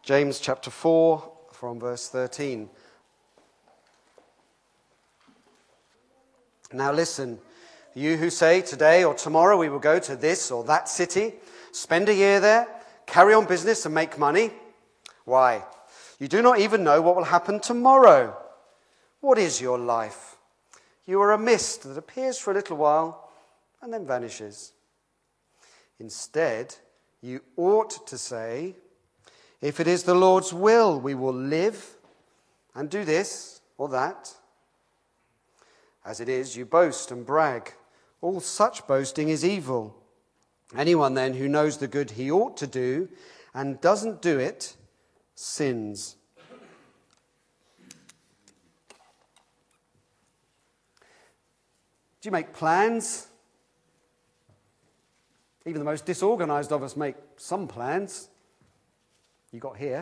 James chapter 4 from verse 13. Now listen, you who say today or tomorrow we will go to this or that city, spend a year there, carry on business and make money. Why? You do not even know what will happen tomorrow. What is your life? You are a mist that appears for a little while and then vanishes. Instead, you ought to say, if it is the Lord's will, we will live and do this or that. As it is, you boast and brag. All such boasting is evil. Anyone then who knows the good he ought to do and doesn't do it, sins. Do you make plans? Even the most disorganized of us make some plans. You got here.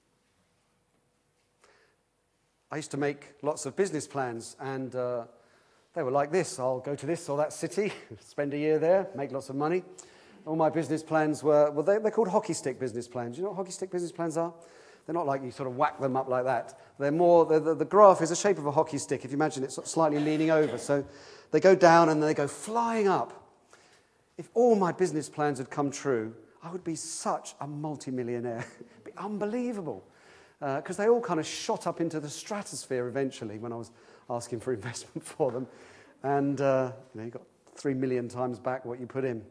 I used to make lots of business plans, and they were like this. I'll go to this or that city, spend a year there, make lots of money. All my business plans were, well, they're called hockey stick business plans. You know what hockey stick business plans are? They're not like you sort of whack them up like that. They're more, the graph is the shape of a hockey stick. If you imagine it sort of slightly leaning over. So they go down and then they go flying up. If all my business plans had come true, I would be such a multi-millionaire. It'd be unbelievable. Because they all kind of shot up into the stratosphere eventually when I was asking for investment for them. And you got 3 million times back what you put in.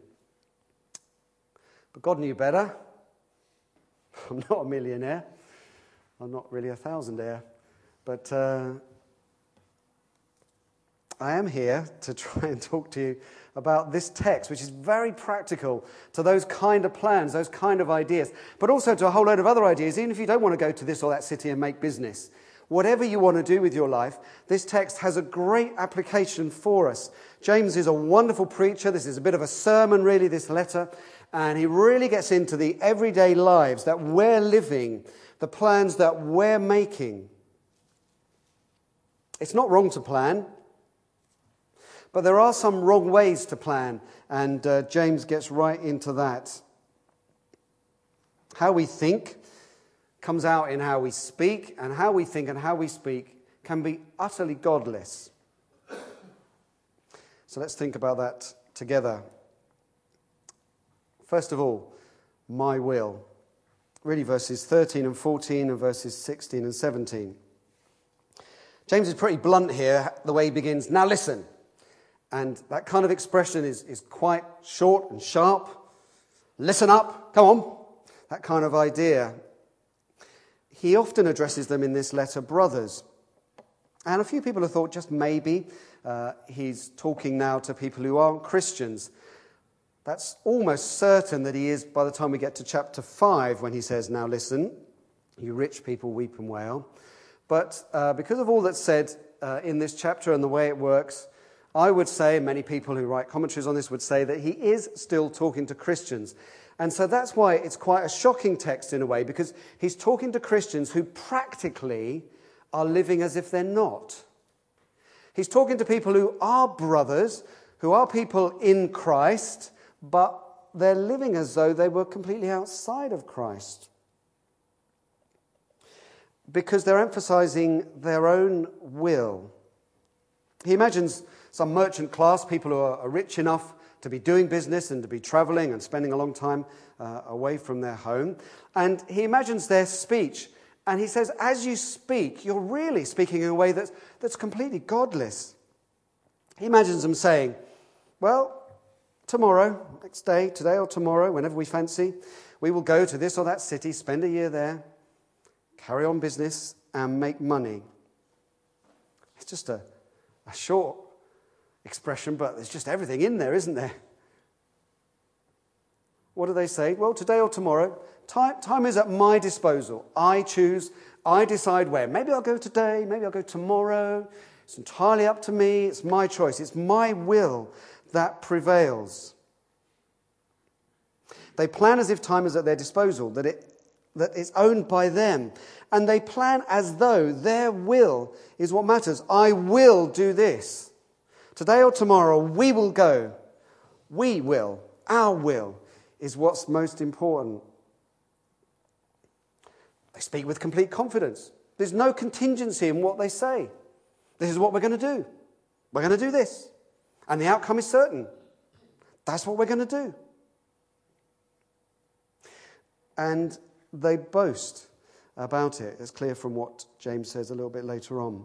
But God knew better. I'm not a millionaire. I'm not really a thousandaire. But I am here to try and talk to you about this text, which is very practical to those kind of plans, those kind of ideas, but also to a whole load of other ideas, even if you don't want to go to this or that city and make business. Whatever you want to do with your life, this text has a great application for us. James is a wonderful preacher. This is a bit of a sermon, really, this letter, and he really gets into the everyday lives that we're living, the plans that we're making. It's not wrong to plan, but there are some wrong ways to plan, and James gets right into that. How we think comes out in how we speak, and how we think and how we speak can be utterly godless. So let's think about that together. First of all, my will. Really verses 13 and 14 and verses 16 and 17. James is pretty blunt here, the way he begins. Now listen. And that kind of expression is quite short and sharp. Listen up, come on. That kind of idea. He often addresses them in this letter, brothers. And a few people have thought just maybe he's talking now to people who aren't Christians. That's almost certain that he is by the time we get to chapter 5 when he says, now listen, you rich people weep and wail. But because of all that's said in this chapter and the way it works, I would say, many people who write commentaries on this would say that he is still talking to Christians. And so that's why it's quite a shocking text in a way, because he's talking to Christians who practically are living as if they're not. He's talking to people who are brothers, who are people in Christ, but they're living as though they were completely outside of Christ. Because they're emphasizing their own will. He imagines some merchant class, people who are rich enough to be doing business and to be traveling and spending a long time away from their home. And he imagines their speech. And he says, as you speak, you're really speaking in a way that's completely godless. He imagines them saying, well, tomorrow, next day, today or tomorrow, whenever we fancy, we will go to this or that city, spend a year there, carry on business and make money. It's just a short expression, but there's just everything in there, isn't there? What do they say? Well, today or tomorrow, time is at my disposal. I choose, I decide where. Maybe I'll go today, maybe I'll go tomorrow. It's entirely up to me. It's my choice. It's my will that prevails. They plan as if time is at their disposal, that it's owned by them. And they plan as though their will is what matters. I will do this. Today or tomorrow, we will go. We will. Our will is what's most important. They speak with complete confidence. There's no contingency in what they say. This is what we're going to do. We're going to do this. And the outcome is certain. That's what we're going to do. And they boast about it. It's clear from what James says a little bit later on.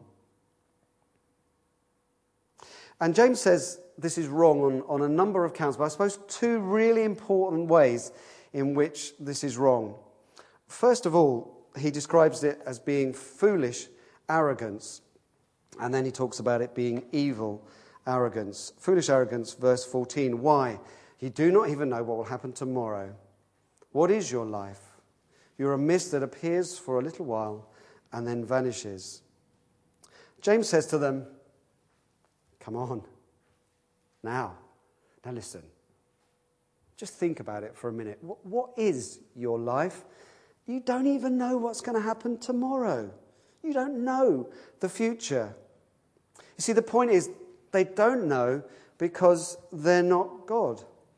And James says this is wrong on a number of counts, but I suppose two really important ways in which this is wrong. First of all, he describes it as being foolish arrogance. And then he talks about it being evil arrogance. Foolish arrogance, verse 14. Why? You do not even know what will happen tomorrow. What is your life? You're a mist that appears for a little while and then vanishes. James says to them, come on. Now listen. Just think about it for a minute. What is your life? You don't even know what's going to happen tomorrow. You don't know the future. You see, the point is, they don't know because they're not God.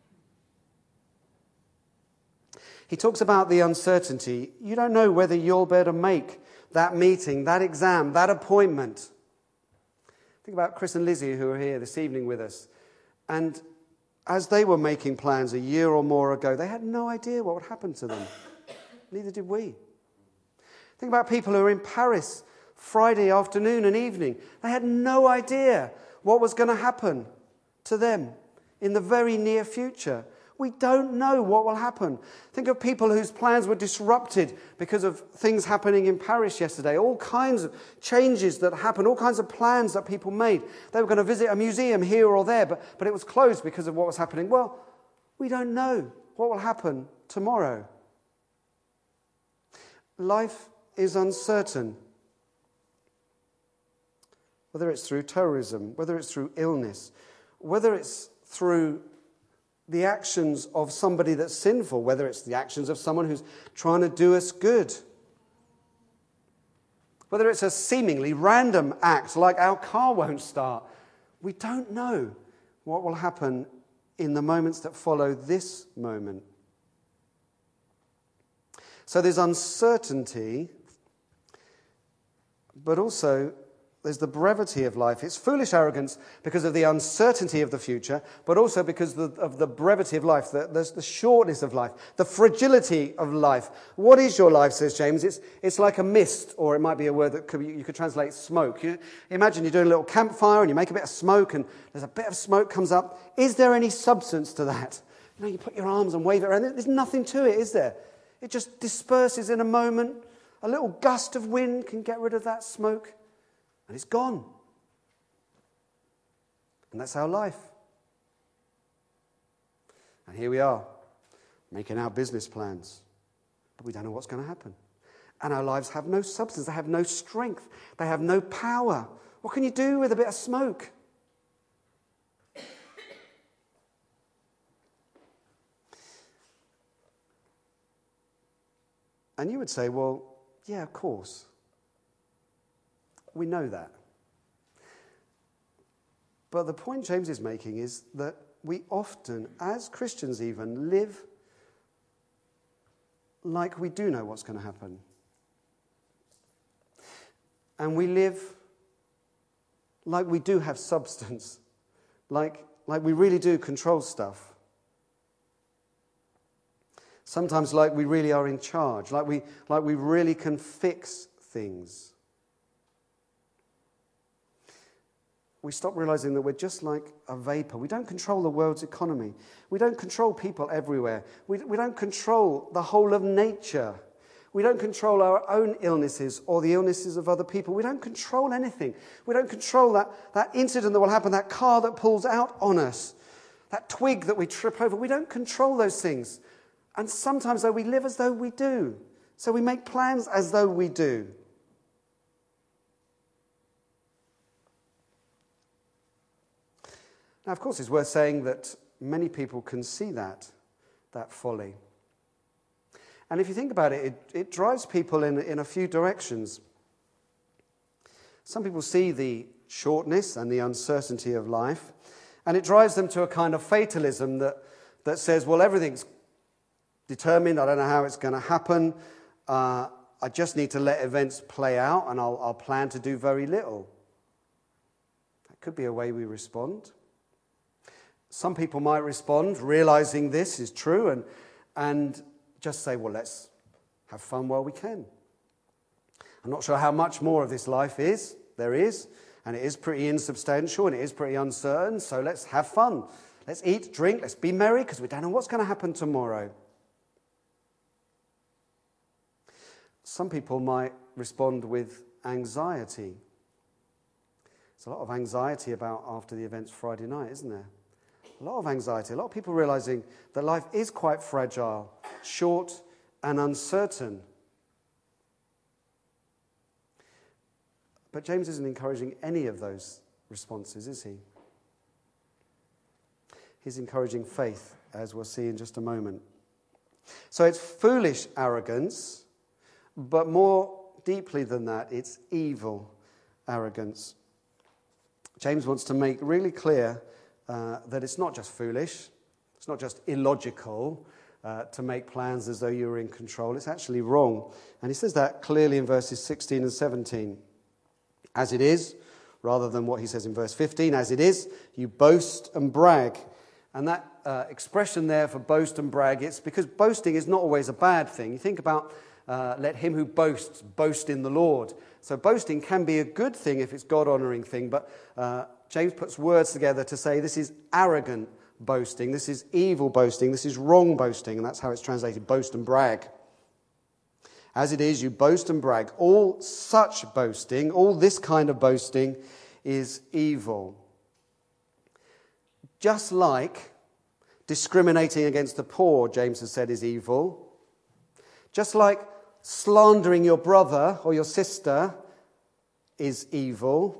He talks about the uncertainty. You don't know whether you'll be able to make that meeting, that exam, that appointment. Think about Chris and Lizzie, who are here this evening with us. And as they were making plans a year or more ago, they had no idea what would happen to them. Neither did we. Think about people who are in Paris Friday afternoon and evening. They had no idea what was going to happen to them in the very near future. We don't know what will happen. Think of people whose plans were disrupted because of things happening in Paris yesterday. All kinds of changes that happened, all kinds of plans that people made. They were going to visit a museum here or there, but it was closed because of what was happening. Well, we don't know what will happen tomorrow. Life is uncertain. Whether it's through terrorism, whether it's through illness, whether it's through the actions of somebody that's sinful, whether it's the actions of someone who's trying to do us good, whether it's a seemingly random act like our car won't start, we don't know what will happen in the moments that follow this moment. So there's uncertainty, but also there's the brevity of life. It's foolish arrogance because of the uncertainty of the future, but also because of the brevity of life, the shortness of life, the fragility of life. What is your life, says James? It's like a mist, or it might be a word that you could translate smoke. Imagine you're doing a little campfire and you make a bit of smoke and there's a bit of smoke comes up. Is there any substance to that? You put your arms and wave it around. There's nothing to it, is there? It just disperses in a moment. A little gust of wind can get rid of that smoke. And it's gone. And that's our life. And here we are, making our business plans. But we don't know what's going to happen. And our lives have no substance. They have no strength. They have no power. What can you do with a bit of smoke? And you would say, well, yeah, of course. We know that. But the point James is making is that we often, as Christians even, live like we do know what's going to happen. And we live like we do have substance, like we really do control stuff. Sometimes like we really are in charge, like we really can fix things. We stop realizing that we're just like a vapor. We don't control the world's economy. We don't control people everywhere. We don't control the whole of nature. We don't control our own illnesses or the illnesses of other people. We don't control anything. We don't control that incident that will happen, that car that pulls out on us, that twig that we trip over. We don't control those things. And sometimes, though, we live as though we do. So we make plans as though we do. Now, of course, it's worth saying that many people can see that folly. And if you think about it, it drives people in a few directions. Some people see the shortness and the uncertainty of life, and it drives them to a kind of fatalism that says, well, everything's determined. I don't know how it's going to happen. I I just need to let events play out and I'll plan to do very little. That could be a way we respond. Some people might respond realizing this is true and just say, well, let's have fun while we can. I'm not sure how much more of this life there is, and it is pretty insubstantial and it is pretty uncertain, so let's have fun. Let's eat, drink, let's be merry because we don't know what's going to happen tomorrow. Some people might respond with anxiety. There's a lot of anxiety about after the events Friday night, isn't there? A lot of anxiety, a lot of people realizing that life is quite fragile, short and uncertain. But James isn't encouraging any of those responses, is he? He's encouraging faith, as we'll see in just a moment. So it's foolish arrogance, but more deeply than that, it's evil arrogance. James wants to make really clear that it's not just foolish, it's not just illogical to make plans as though you were in control. It's actually wrong. And he says that clearly in verses 16 and 17. As it is, rather than what he says in verse 15, as it is, you boast and brag. And that expression there for boast and brag, it's because boasting is not always a bad thing. You think about let him who boasts boast in the Lord. So boasting can be a good thing if it's God-honouring thing, but James puts words together to say this is arrogant boasting, this is evil boasting, this is wrong boasting, and that's how it's translated, boast and brag. As it is, you boast and brag. All such boasting, all this kind of boasting is evil. Just like discriminating against the poor, James has said, is evil. Just like slandering your brother or your sister is evil.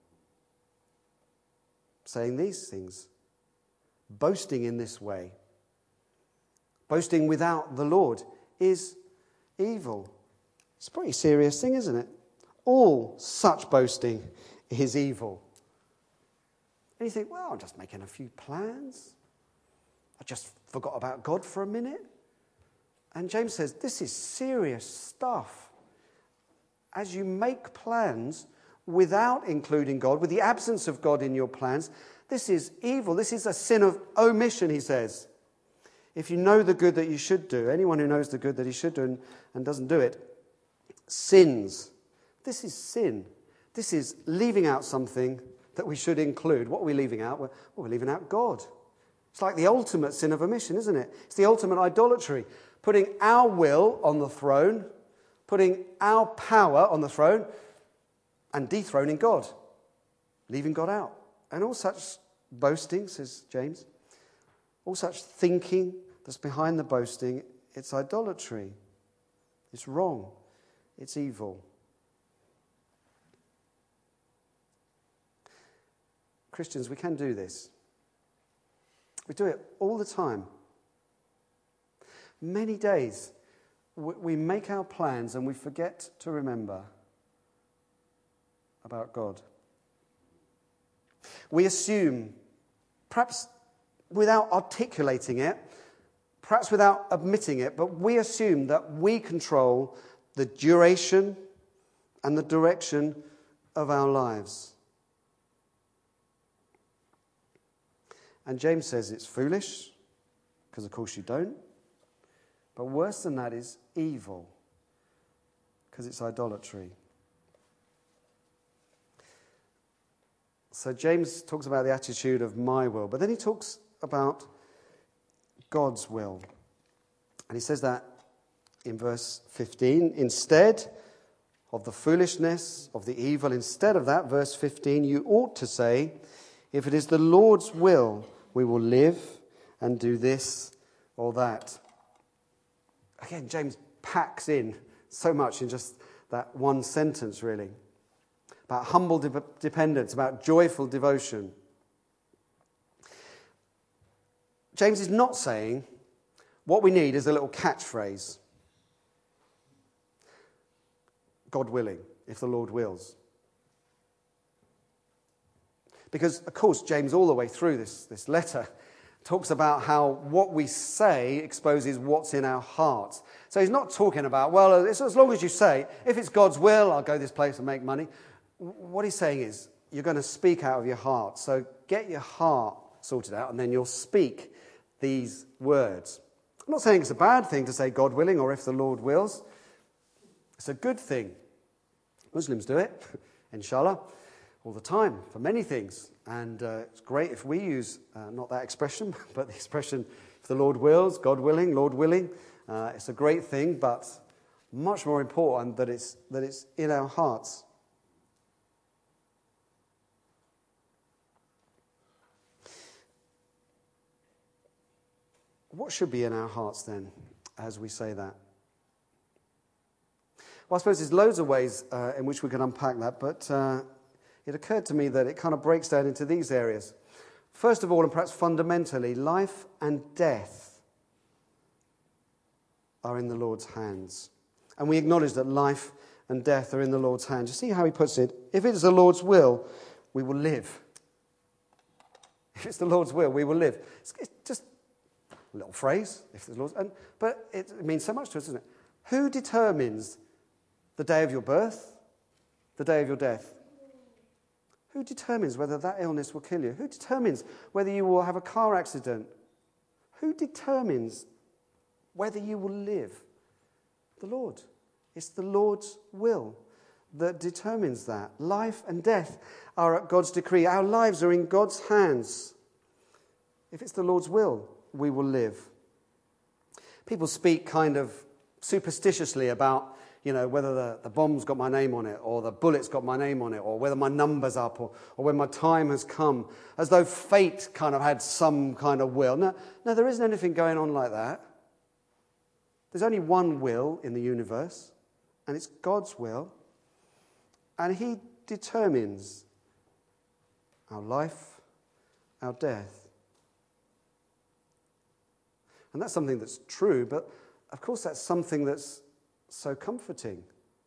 Saying these things. Boasting in this way. Boasting without the Lord is evil. It's a pretty serious thing, isn't it? All such boasting is evil. And you think, well, I'm just making a few plans. I just forgot about God for a minute. And James says, this is serious stuff. As you make plans without including God, with the absence of God in your plans, this is evil. This is a sin of omission, he says. If you know the good that you should do, anyone who knows the good that he should do and doesn't do it, sins. This is sin. This is leaving out something that we should include. What are we leaving out? Well, we're leaving out God. It's like the ultimate sin of omission, isn't it? It's the ultimate idolatry. Putting our will on the throne, putting our power on the throne, and dethroning God. Leaving God out. And all such boasting, says James, all such thinking that's behind the boasting, it's idolatry. It's wrong. It's evil. Christians, we can do this. We do it all the time. Many days we make our plans and we forget to remember about God. We assume, perhaps without articulating it, perhaps without admitting it, but we assume that we control the duration and the direction of our lives. And James says it's foolish, because of course you don't. But worse than that is evil, because it's idolatry. So James talks about the attitude of my will, but then he talks about God's will. And he says that in verse 15, instead of the foolishness of the evil, instead of that, verse 15, you ought to say, if it is the Lord's will, we will live and do this or that. Again, James packs in so much in just that one sentence, really. About humble dependence, about joyful devotion. James is not saying what we need is a little catchphrase. God willing, if the Lord wills. Because, of course, James all the way through this letter talks about how what we say exposes what's in our hearts. So he's not talking about, well, as long as you say, if it's God's will, I'll go this place and make money. What he's saying is, you're going to speak out of your heart. So get your heart sorted out, and then you'll speak these words. I'm not saying it's a bad thing to say God willing or if the Lord wills. It's a good thing. Muslims do it, inshallah, all the time for many things. And it's great if we use, not that expression, but the expression, if the Lord wills, God willing, Lord willing. It's a great thing, but much more important that it's in our hearts. What should be in our hearts then, as we say that? Well, I suppose there's loads of ways in which we can unpack that, but it occurred to me that it kind of breaks down into these areas. First of all, and perhaps fundamentally, life and death are in the Lord's hands. And we acknowledge that life and death are in the Lord's hands. You see how he puts it? If it is the Lord's will, we will live. If it's the Lord's will, we will live. It's just a little phrase, if the Lord's, but it means so much to us, doesn't it? Who determines the day of your birth, the day of your death? Who determines whether that illness will kill you? Who determines whether you will have a car accident? Who determines whether you will live? The Lord. It's the Lord's will that determines that. Life and death are at God's decree. Our lives are in God's hands. If it's the Lord's will, we will live. People speak kind of superstitiously about, whether the bomb's got my name on it, or the bullet's got my name on it, or whether my number's up, or when my time has come, as though fate kind of had some kind of will. No, there isn't anything going on like that. There's only one will in the universe, and it's God's will, and he determines our life, our death. And that's something that's true, but of course that's something that's so comforting.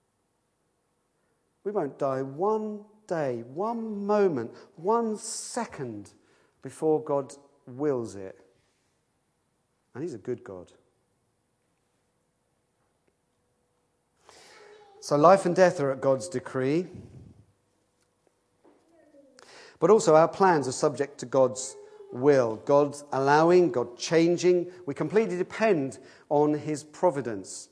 We won't die one day, one moment, 1 second before God wills it. And he's a good God. So life and death are at God's decree. But also our plans are subject to God's will. God's allowing, God changing. We completely depend on his providence.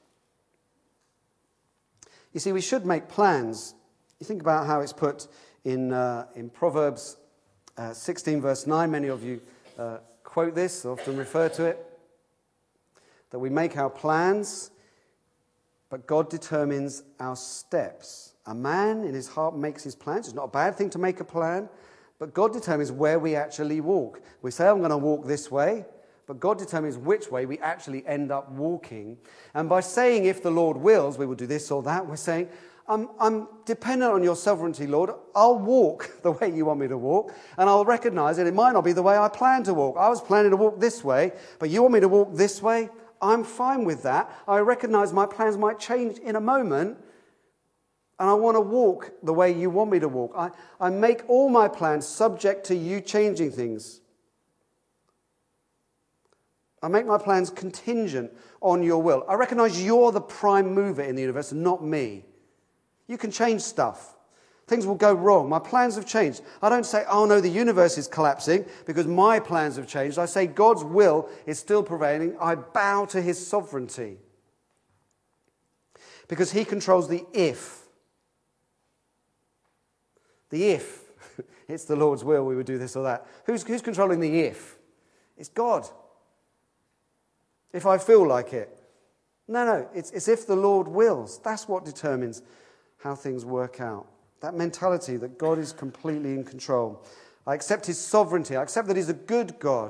You see, we should make plans. You think about how it's put in Proverbs 16 verse 9. Many of you quote this, often refer to it. That we make our plans, but God determines our steps. A man in his heart makes his plans. It's not a bad thing to make a plan, but God determines where we actually walk. We say, I'm going to walk this way, but God determines which way we actually end up walking. And by saying, if the Lord wills, we will do this or that, we're saying, I'm dependent on your sovereignty, Lord. I'll walk the way you want me to walk, and I'll recognize that it might not be the way I plan to walk. I was planning to walk this way, but you want me to walk this way? I'm fine with that. I recognize my plans might change in a moment, and I want to walk the way you want me to walk. I make all my plans subject to you changing things. I make my plans contingent on your will. I recognize you're the prime mover in the universe, not me. You can change stuff. Things will go wrong. My plans have changed. I don't say, oh no, the universe is collapsing because my plans have changed. I say God's will is still prevailing. I bow to his sovereignty. Because he controls the if. The if. It's the Lord's will we would do this or that. Who's controlling the if? It's God. If I feel like it. No, it's if the Lord wills. That's what determines how things work out. That mentality that God is completely in control. I accept his sovereignty. I accept that he's a good God.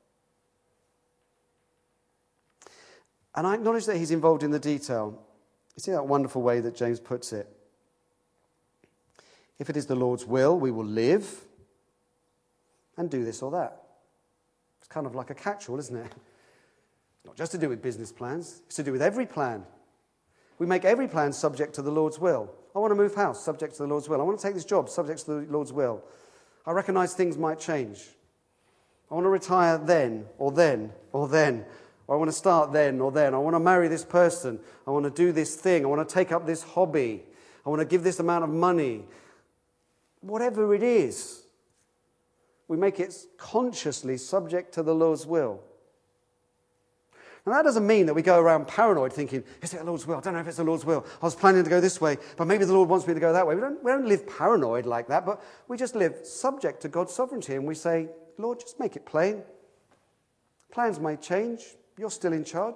And I acknowledge that he's involved in the detail. You see that wonderful way that James puts it? If it is the Lord's will, we will live and do this or that. It's kind of like a catch-all, isn't it? It's not just to do with business plans. It's to do with every plan. We make every plan subject to the Lord's will. I want to move house, subject to the Lord's will. I want to take this job, subject to the Lord's will. I recognize things might change. I want to retire then, or then, or then. Or I want to start then or then. I want to marry this person. I want to do this thing. I want to take up this hobby. I want to give this amount of money. Whatever it is, we make it consciously subject to the Lord's will. And that doesn't mean that we go around paranoid thinking, is it the Lord's will? I don't know if it's the Lord's will. I was planning to go this way, but maybe the Lord wants me to go that way. We don't live paranoid like that, but we just live subject to God's sovereignty. And we say, Lord, just make it plain. Plans may change. You're still in charge.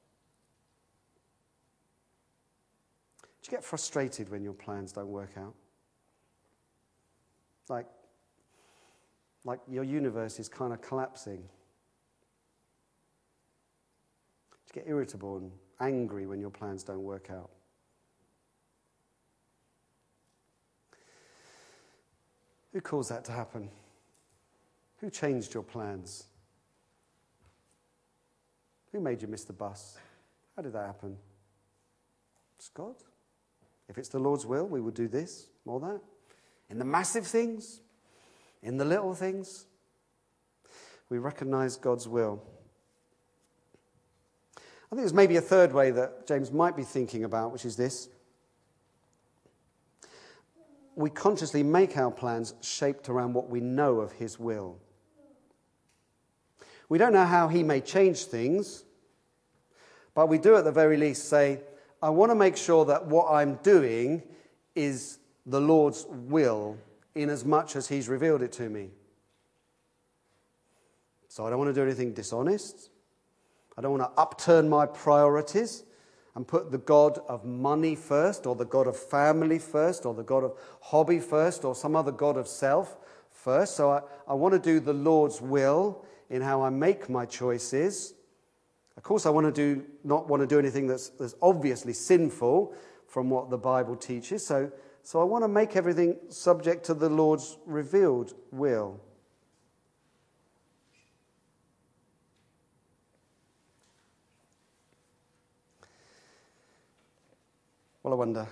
Do you get frustrated when your plans don't work out? Like your universe is kind of collapsing. Do you get irritable and angry when your plans don't work out? Who caused that to happen? Who changed your plans? Who made you miss the bus? How did that happen? It's God. If it's the Lord's will, we will do this or that. In the massive things, in the little things, we recognize God's will. I think there's maybe a third way that James might be thinking about, which is this. We consciously make our plans shaped around what we know of his will. We don't know how he may change things, but we do at the very least say, I want to make sure that what I'm doing is the Lord's will in as much as he's revealed it to me. So I don't want to do anything dishonest. I don't want to upturn my priorities and put the God of money first, or the God of family first, or the God of hobby first, or some other God of self first. So I want to do the Lord's will in how I make my choices. Of course, I not want to do anything that's obviously sinful from what the Bible teaches. So I want to make everything subject to the Lord's revealed will. Well, I wonder,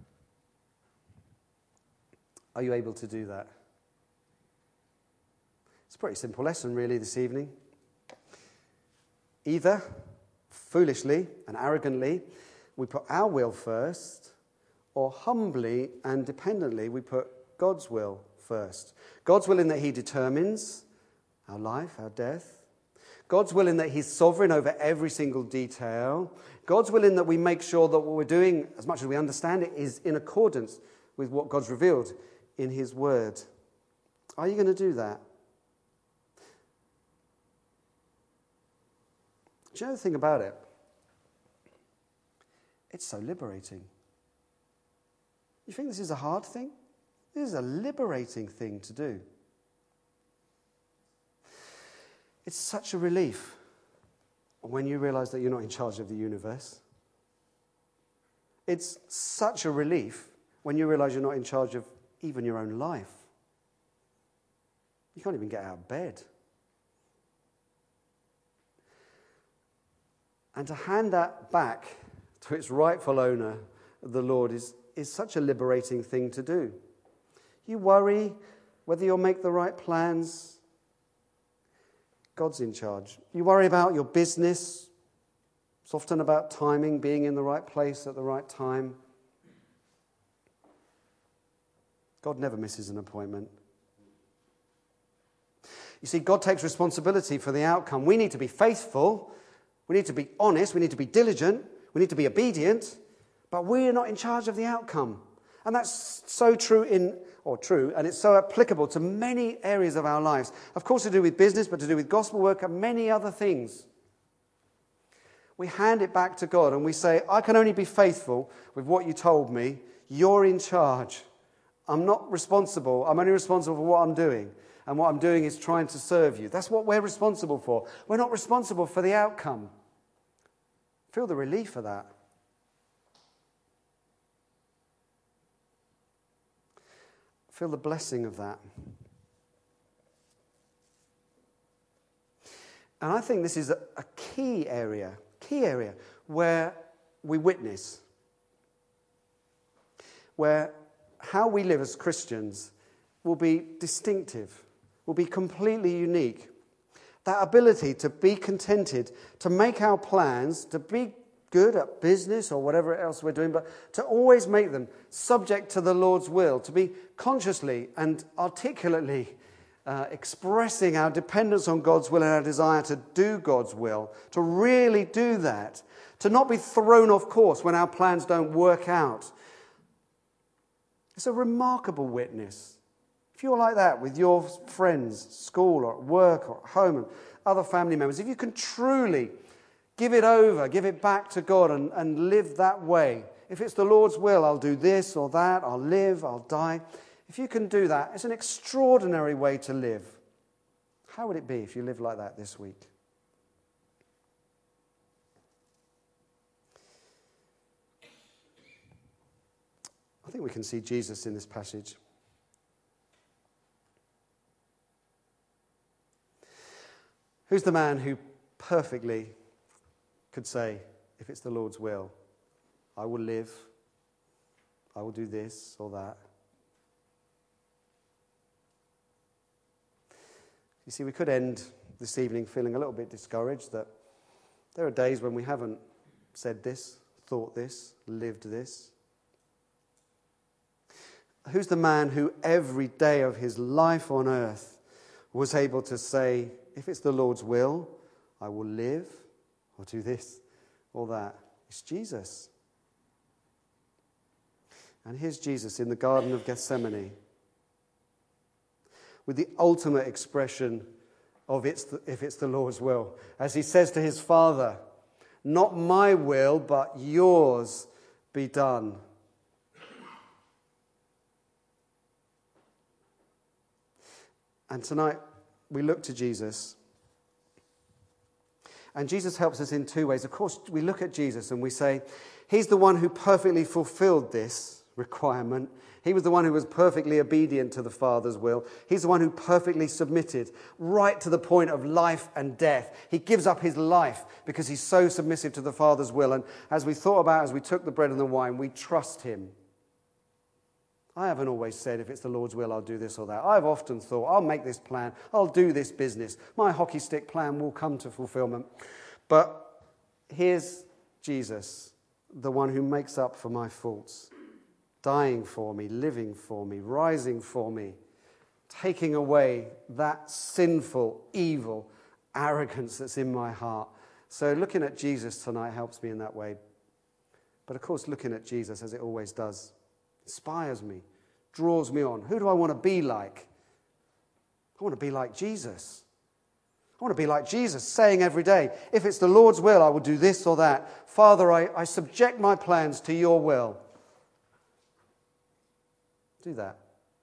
are you able to do that? It's a pretty simple lesson, really, this evening. Either, foolishly and arrogantly, we put our will first, or humbly and dependently, we put God's will first. God's will in that he determines our life, our death. God's will in that he's sovereign over every single detail. God's will in that we make sure that what we're doing, as much as we understand it, is in accordance with what God's revealed in his word. Are you going to do that? Do you know the thing about it? It's so liberating. You think this is a hard thing? This is a liberating thing to do. It's such a relief when you realize that you're not in charge of the universe. It's such a relief when you realize you're not in charge of even your own life. You can't even get out of bed. And to hand that back to its rightful owner, the Lord, is such a liberating thing to do. You worry whether you'll make the right plans. God's in charge. You worry about your business. It's often about timing, being in the right place at the right time. God never misses an appointment. You see, God takes responsibility for the outcome. We need to be faithful. We need to be honest. We need to be diligent. We need to be obedient. But we are not in charge of the outcome. And that's so true, and it's so applicable to many areas of our lives. Of course, to do with business, but to do with gospel work and many other things. We hand it back to God and we say, I can only be faithful with what you told me. You're in charge. I'm not responsible. I'm only responsible for what I'm doing. And what I'm doing is trying to serve you. That's what we're responsible for. We're not responsible for the outcome. Feel the relief of that. Feel the blessing of that. And I think this is a key area where we witness, where how we live as Christians will be distinctive, will be completely unique. That ability to be contented, to make our plans, to be good at business or whatever else we're doing, but to always make them subject to the Lord's will, to be consciously and articulately expressing our dependence on God's will and our desire to do God's will, to really do that, to not be thrown off course when our plans don't work out. It's a remarkable witness. If you're like that with your friends, school or at work or at home and other family members, if you can truly give it over, give it back to God and live that way. If it's the Lord's will, I'll do this or that, I'll live, I'll die. If you can do that, it's an extraordinary way to live. How would it be if you lived like that this week? I think we can see Jesus in this passage. Who's the man who perfectly could say, if it's the Lord's will, I will live, I will do this or that? You see, we could end this evening feeling a little bit discouraged that there are days when we haven't said this, thought this, lived this. Who's the man who every day of his life on earth was able to say, if it's the Lord's will, I will live or do this or that? It's Jesus. And here's Jesus in the Garden of Gethsemane with the ultimate expression of if it's the Lord's will. As he says to his Father, not my will, but yours be done. And tonight, we look to Jesus. And Jesus helps us in two ways. Of course, we look at Jesus and we say, he's the one who perfectly fulfilled this requirement. He was the one who was perfectly obedient to the Father's will. He's the one who perfectly submitted right to the point of life and death. He gives up his life because he's so submissive to the Father's will. And as we thought about, as we took the bread and the wine, we trust him. I haven't always said, if it's the Lord's will, I'll do this or that. I've often thought, I'll make this plan, I'll do this business. My hockey stick plan will come to fulfillment. But here's Jesus, the one who makes up for my faults, dying for me, living for me, rising for me, taking away that sinful, evil arrogance that's in my heart. So looking at Jesus tonight helps me in that way. But of course, looking at Jesus, as it always does, inspires me, draws me on. Who do I want to be like? I want to be like Jesus. I want to be like Jesus, saying every day, if it's the Lord's will, I will do this or that. Father, I subject my plans to your will. Do that.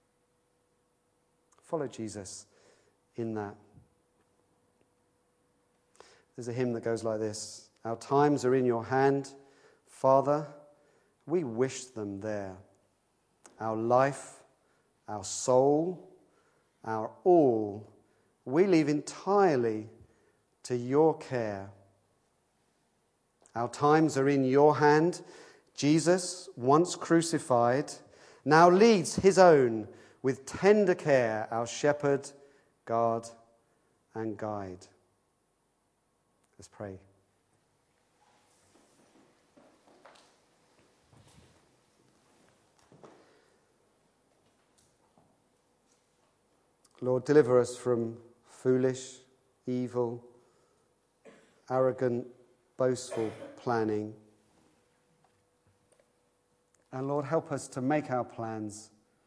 Follow Jesus in that. There's a hymn that goes like this. Our times are in your hand, Father, we wish them there. Our life, our soul, our all, we leave entirely to your care. Our times are in your hand. Jesus, once crucified, now leads his own with tender care, our shepherd, guard, and guide. Let's pray. Lord, deliver us from foolish, evil, arrogant, boastful planning. And Lord, help us to make our plans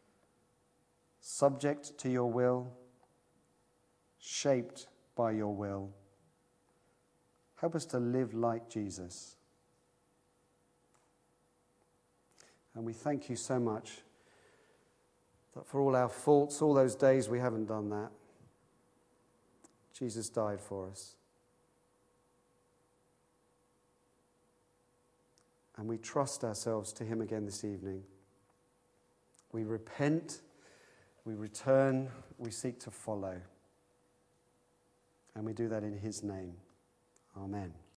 subject to your will, shaped by your will. Help us to live like Jesus. And we thank you so much that for all our faults, all those days we haven't done that, Jesus died for us. And we trust ourselves to him again this evening. We repent, we return, we seek to follow. And we do that in his name. Amen.